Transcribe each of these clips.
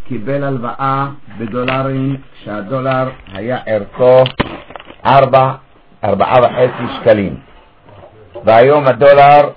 קיבל הלוואה בדולרים כשהדולר היה ערכו 4.5 שקלים, והיום הדולר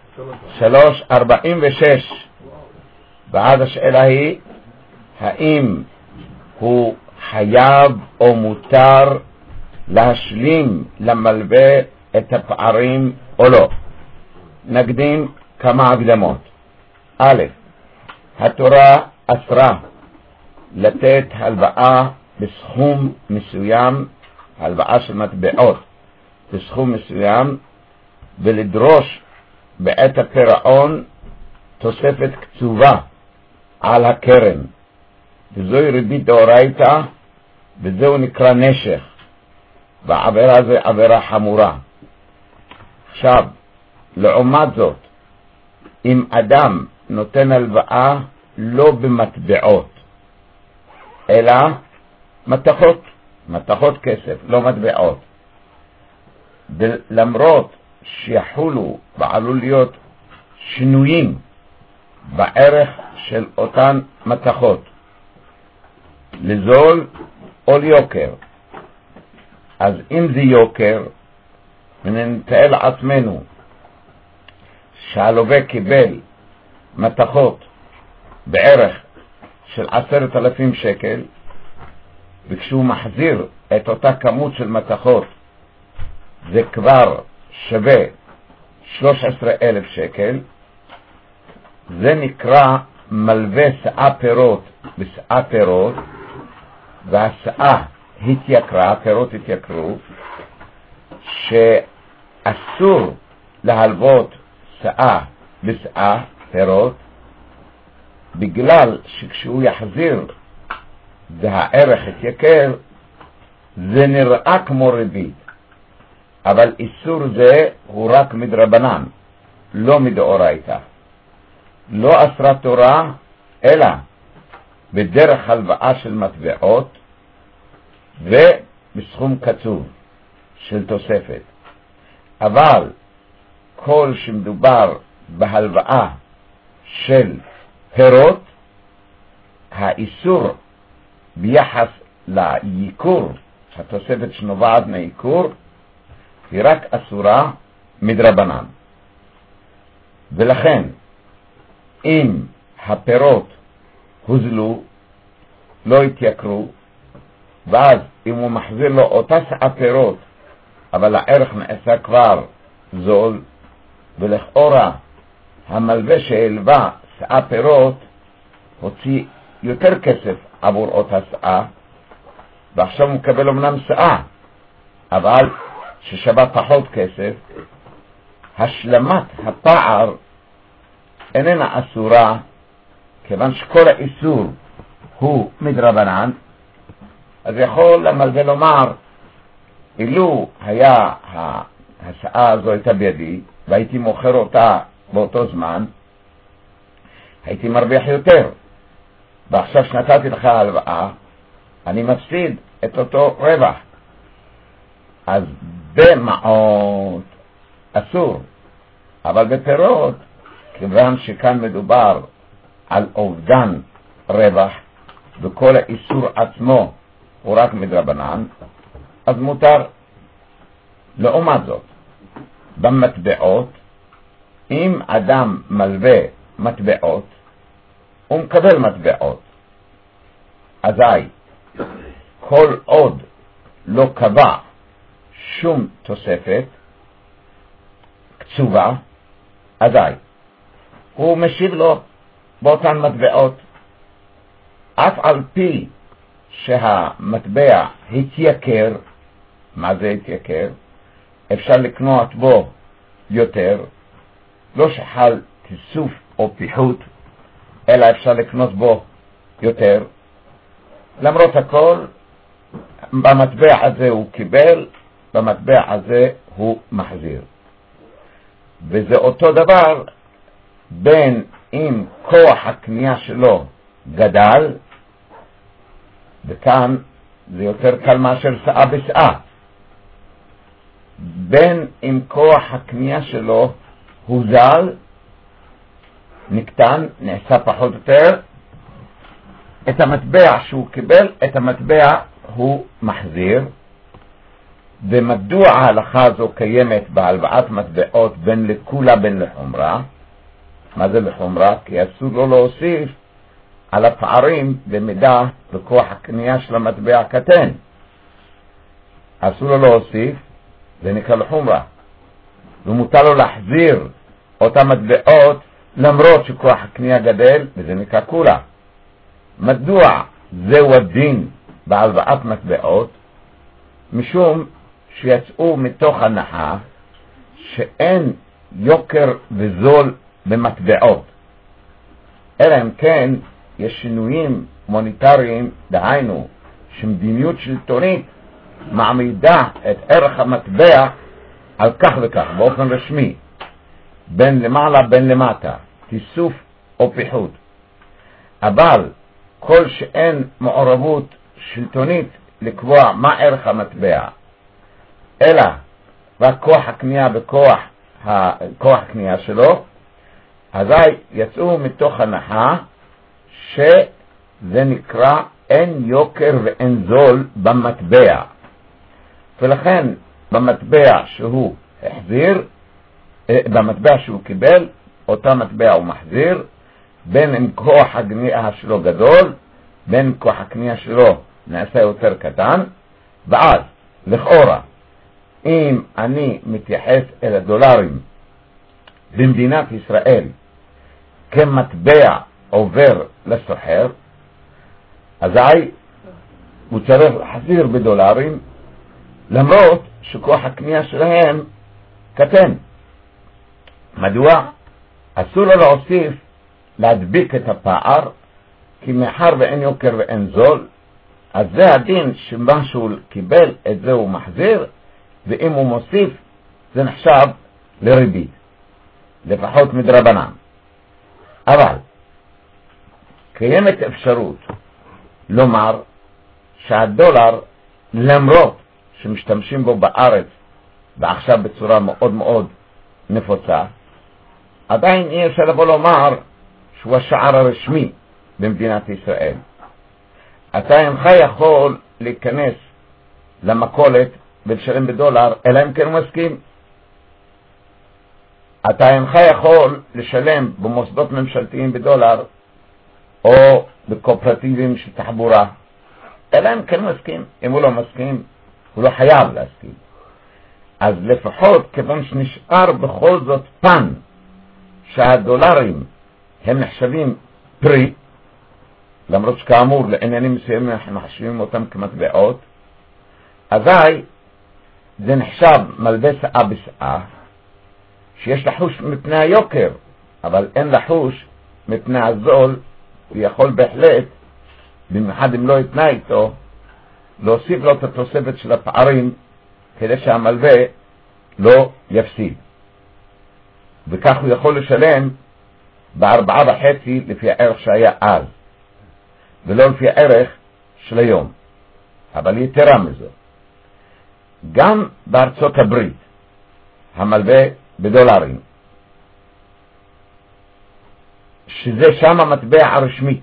3.46. ואז השאלה היא, האם הוא חייב או מותר להשלים למלווה את הפערים או לא? נקדים כמה הקדמות. א', התורה אסרה לתת הלוואה בסכום מסוים, הלוואה של מטבעות בסכום מסוים, ולדרוש בעת הפירעון תוספת קצובה על הקרן, וזוהי ריבית דאורייתא, וזהו נקרא נשך, והעבירה זה עבירה חמורה. עכשיו, לעומת זאת, אם אדם נותן הלוואה לא במטבעות אלא מתכות כסף, לא מטבעות, ולמרות שיחולו ועלול להיות שינויים בערך של אותן מתכות לזול או ליוקר, אז אם זה יוקר, ונתאר לעצמנו שהלווה קיבל מתכות בערך של 10,000 שקל, וכשהוא מחזיר את אותה כמות של מתכות זה כבר שווה 13,000 שקל, זה נקרא מלווה שאה פירות בשאה פירות, והשאה התייקרה, פירות התייקרו, שאסור להלוות שאה בשאה פירות, בגלל שכשהוא יחזיר והערך התייקר, זה נראה כמו ריבית, אבל איסור זה הוא רק מדרבנן, לא מדאורייתא. לא אסרה תורה אלא בדרך הלוואה של מטבעות ובסכום קצוב של תוספת. אבל כל שמדובר בהלוואה של פירות, האיסור ביחס לייקור, התוספת שנובעת מהייקור, היא רק אסורה מדרבנן. ולכן אם הפירות הוזלו, לא התייקרו, ואז אם הוא מחזיר לו אותה שאה פירות אבל הערך נעשה כבר זול, ולכאורה המלווה שהלווה שאה פירות הוציא יותר כסף עבור אותה שאה, ועכשיו הוא מקבל אמנם שאה אבל ששווה פחות כסף, השלמת הפער איננה אסורה, כיוון שכל האיסור הוא מדרבנן. אז יכול המלווה לומר, אילו היה השאה הזו הייתה בידי והייתי מוכר אותה באותו זמן, הייתי מרוויח יותר, ועכשיו שנתתי לך הלוואה אני מפסיד את אותו רווח. אז במעות אסור, אבל בפירות, כיוון שכאן מדובר על אובדן רווח וכל האיסור עצמו הוא רק מדרבנן, אז מותר. לעומת זאת, במטבעות, אם אדם מלווה מטבעות הוא מקבל מטבעות, אזי כל עוד לא קבע שום תוספת קצובה, אזי הוא משיב לו באותן מטבעות, אף על פי שהמטבע התייקר. מה זה התייקר? אפשר לקנות בו יותר, לא שחל תיסוף או פיחות, אלא אפשר לקנות בו יותר. למרות הכל, במטבע הזה הוא קיבל, במטבע הזה הוא מחזיר. וזה אותו דבר בין אם כוח הקנייה שלו גדל, וכאן זה יותר קל מאשר שאה בשאה, בין אם כוח הקנייה שלו הוזל, נקטן, נעשה פחות יותר, את המטבע שהוא קיבל, את המטבע הוא מחזיר. ומדוע ההלכה הזו קיימת בהלוואת מטבעות בין לקולה בין לחומרה? מה זה לחומרה? כי אסור לו להוסיף על הפערים במידה וכוח הקנייה של המטבע קטן. אסור לו להוסיף, זה נקרא לחומרה. ומותר לו להחזיר אותם מטבעות למרות שכוח הקנייה גדל, וזה נקרא קולה. מדוע זהו הדין בהלוואת מטבעות? משום שיצאו מתוך הנחה שאין יוקר וזול במטבעות, אלא אם כן יש שינויים מוניטריים, דהיינו שמדיניות שלטונית מעמידה את ערך המטבע על כך וכך באופן רשמי, בין למעלה בין למטה, תיסוף או פיחות. אבל כל שאין מעורבות שלטונית לקבוע מה ערך המטבע, אלא רק כוח הקנייה בכוח הקנייה שלו, אזי יצאו מתוך הנחה שזה נקרא אין יוקר ואין זול במטבע. ולכן במטבע שהוא החזיר, במטבע שהוא קיבל, אותה מטבע הוא מחזיר, בין אם כוח הקנייה שלו גדול, בין כוח הקנייה שלו נעשה יותר קטן. ואז לכאורה אם אני מתייחס אל הדולרים במדינת ישראל כמטבע עובר לסוחר, אזי הוא צריך להחזיר בדולרים למרות שכוח הקנייה שלהם קטן. מדוע? אסור לו להוסיף להדביק את הפער, כי מאחר ואין יוקר ואין זול, אז זה הדין שמה שהוא קיבל את זה הוא מחזיר, ואם הוא מוסיף זה נחשב לריבית, לפחות מדרבנן. אבל קיימת אפשרות לומר שהדולר, למרות שמשתמשים בו בארץ ועכשיו בצורה מאוד מאוד נפוצה, עדיין אי אפשר לבוא לומר שהוא השער הרשמי במדינת ישראל. אתה אינך יכול להיכנס למכולת ולשלם בדולר, אלא אם כן הוא מסכים. אתה אינך יכול לשלם במוסדות ממשלתיים בדולר או בקואופרטיבים של תחבורה, אלא אם כן הוא מסכים. אם הוא לא מסכים, הוא לא חייב להסכים. אז לפחות כיוון שנשאר בכל זאת פן שהדולרים הם נחשבים פרי, למרות שכאמור לעניינים מסוימים אנחנו מחשבים אותם כמטבעות, אזי זה נחשב מלווה שאה בשאה, שיש לחוש מפני היוקר, אבל אין לחוש מפני הזול, ויכול בהחלט, במיוחד אם לא יתנה איתו, להוסיף לו את התוספת של הפערים, כדי שהמלווה לא יפסיד. וכך הוא יכול לשלם ב4.5 לפי הערך שהיה אז, ולא לפי הערך של היום. אבל יתרה מזו, גם בארצות הברית המלווה בדולרים, שזה שם המטבע הרשמית,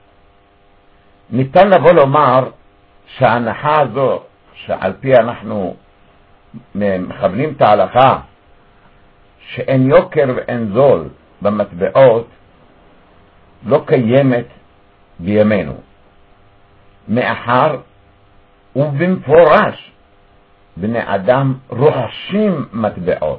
ניתן לבוא לומר שההנחה הזו שעל פי אנחנו מכוונים את ההלכה שאין יוקר ואין זול במטבעות לא קיימת בימינו, מאחר ובמפורש בני אדם רוכשים מטבעות,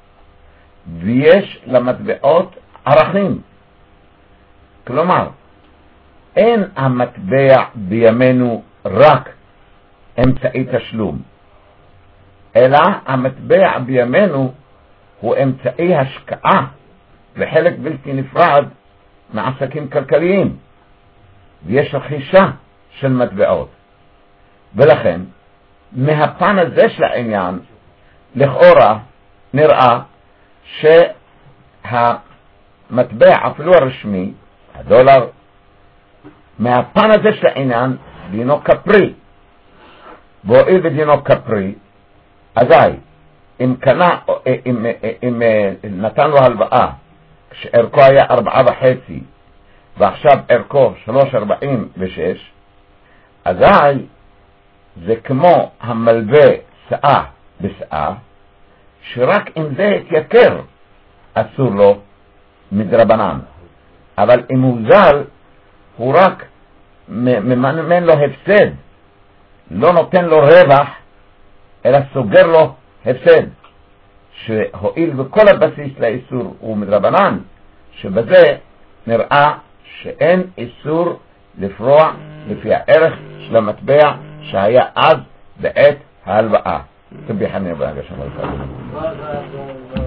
ויש למטבעות ערכים. כלומר, אין המטבע בימינו רק אמצעי תשלום, אלא המטבע בימינו הוא אמצעי השקעה וחלק בלתי נפרד מעסקים כלכליים, ויש רכישה של מטבעות. ולכן מהפן הזה של העניין לכאורה נראה שהמטבע אפילו הרשמי, הדולר, מהפן הזה של העניין דינו כפרי, והואיל בדינו כפרי, אזי אם נתן לו הלוואה כשערכו היה 4.5, ועכשיו ערכו 3.46, אזי זה כמו המלווה שאה בשאה, שרק אם זה יתייקר אסור לו מדרבנן, אבל אם הוא זל הוא רק מממן לו הפסד, לא נותן לו רווח אלא סוגר לו הפסד, שהועיל בכל הבסיס לאיסור הוא מדרבנן, שבזה נראה שאין איסור לפרוע לפי הערך של המטבע שהיה אז בעת ההלוואה. תביחני בהגשם על